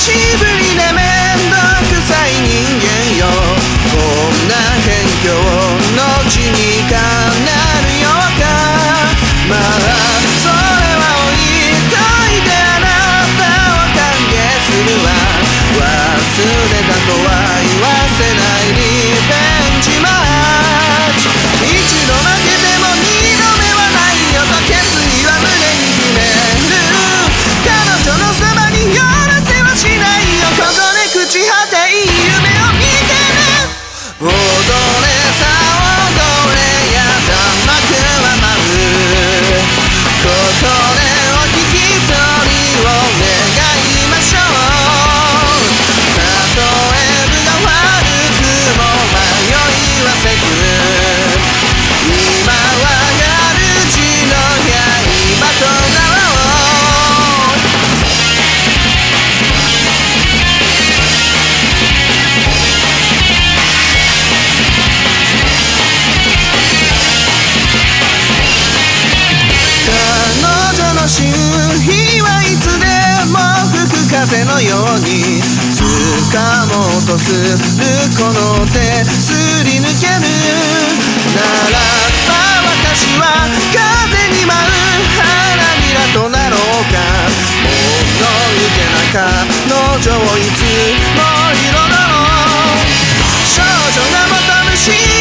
しぶりでめんどくさい人間よ。こんな辺境の地にかなるようか。まあそれは置いといてあなたを歓迎するわ。忘れたとは言わせないリベンジマッチ。一度負けても二度目はないよと決意は胸に秘める。彼女のそばに寄らせはしないよ。ここで朽ち果ていい夢を見てね。踊れさ踊れや弾幕は舞う。ここでお引き取りを願いましょう。たとえ分が悪くも迷いはせず、今は主の刃となろう。彼女の周囲はいつでも吹く風のように掴もうとするこの手すり抜けるならば、私は風に舞う花びらとなろうか。もの受けな彼女をいつも彩ろう。少女が求む幸